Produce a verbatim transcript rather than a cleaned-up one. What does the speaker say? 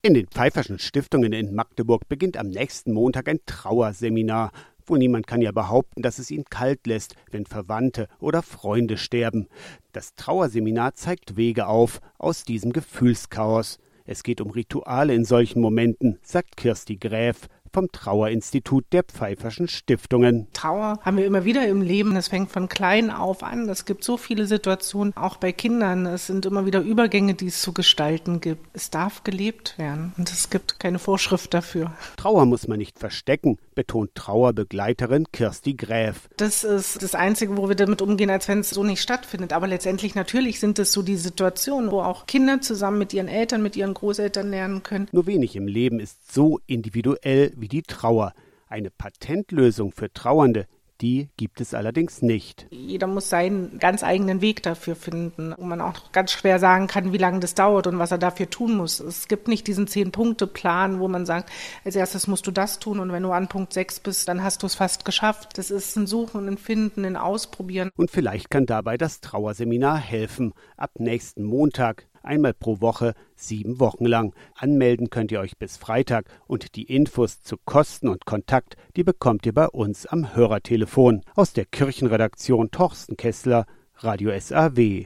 In den Pfeifferschen Stiftungen in Magdeburg beginnt am nächsten Montag ein Trauerseminar. Wohl niemand kann ja behaupten, dass es ihn kalt lässt, wenn Verwandte oder Freunde sterben. Das Trauerseminar zeigt Wege auf aus diesem Gefühlschaos. Es geht um Rituale in solchen Momenten, sagt Kirsti Gräf vom Trauerinstitut der Pfeifferschen Stiftungen. Trauer haben wir immer wieder im Leben. Es fängt von klein auf an. Es gibt so viele Situationen, auch bei Kindern. Es sind immer wieder Übergänge, die es zu gestalten gibt. Es darf gelebt werden und es gibt keine Vorschrift dafür. Trauer muss man nicht verstecken, betont Trauerbegleiterin Kirsti Gräf. Das ist das Einzige, wo wir damit umgehen, als wenn es so nicht stattfindet. Aber letztendlich natürlich sind es so die Situationen, wo auch Kinder zusammen mit ihren Eltern, mit ihren Großeltern lernen können. Nur wenig im Leben ist so individuell wie die Trauer. Eine Patentlösung für Trauernde, die gibt es allerdings nicht. Jeder muss seinen ganz eigenen Weg dafür finden, wo man auch ganz schwer sagen kann, wie lange das dauert und was er dafür tun muss. Es gibt nicht diesen Zehn-Punkte-Plan, wo man sagt, als erstes musst du das tun und wenn du an Punkt sechs bist, dann hast du es fast geschafft. Das ist ein Suchen, ein Finden, ein Ausprobieren. Und vielleicht kann dabei das Trauerseminar helfen. Ab nächsten Montag. Einmal pro Woche, sieben Wochen lang. Anmelden könnt ihr euch bis Freitag und die Infos zu Kosten und Kontakt, die bekommt ihr bei uns am Hörertelefon. Aus der Kirchenredaktion Torsten Kessler, Radio S A W.